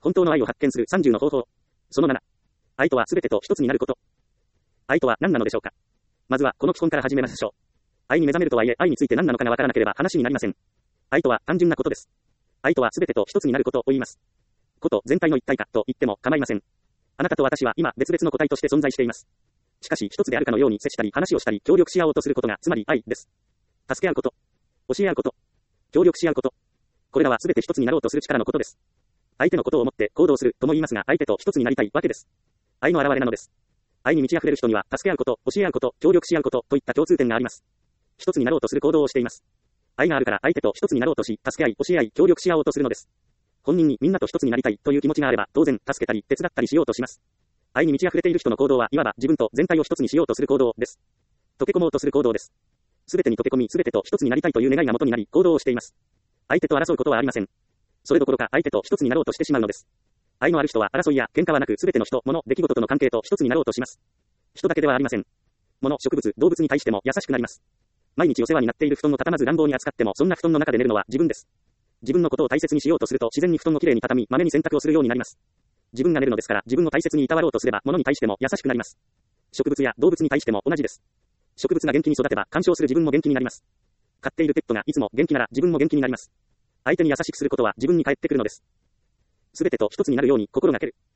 本当の愛を発見する30の方法。その7。愛とはすべてと一つになること。愛とは何なのでしょうか。まずはこの基本から始めましょう。愛に目覚めるとはいえ、愛について何なのかがわからなければ話になりません。愛とは単純なことです。愛とはすべてと一つになることを言います。こと全体の一体化と言っても構いません。あなたと私は今別々の個体として存在しています。しかし一つであるかのように接したり話をしたり協力し合おうとすることがつまり愛です。助け合うこと、教え合うこと、協力し合うこと。これらはすべて一つになろうとする力のことです。相手のことを思って行動するとも言いますが、相手と一つになりたいわけです。愛の表れなのです。愛に満ち溢れる人には助け合うこと、教え合うこと、協力し合うことといった共通点があります。一つになろうとする行動をしています。愛があるから相手と一つになろうとし、助け合い、教え合い、協力し合おうとするのです。本人にみんなと一つになりたいという気持ちがあれば、当然助けたり手伝ったりしようとします。愛に満ち溢れている人の行動はいわば自分と全体を一つにしようとする行動です。溶け込もうとする行動です。すべてに溶け込み、すべてと一つになりたいという願いが元になり、行動をしています。相手と争うことはありません。それどころか相手と一つになろうとしてしまうのです。愛のある人は争いや喧嘩はなく、すべての人、物、出来事との関係と一つになろうとします。人だけではありません。物、植物、動物に対しても優しくなります。毎日お世話になっている布団を畳まず乱暴に扱っても、そんな布団の中で寝るのは自分です。自分のことを大切にしようとすると、自然に布団をきれいに畳み、まめに洗濯をするようになります。自分が寝るのですから、自分を大切にいたわろうとすれば、物に対しても優しくなります。植物や動物に対しても同じです。植物が元気に育てば、干渉する自分も元気になります。飼っているペットがいつも元気なら、自分も元気になります。相手に優しくすることは自分に返ってくるのです。すべてと一つになるように心がける。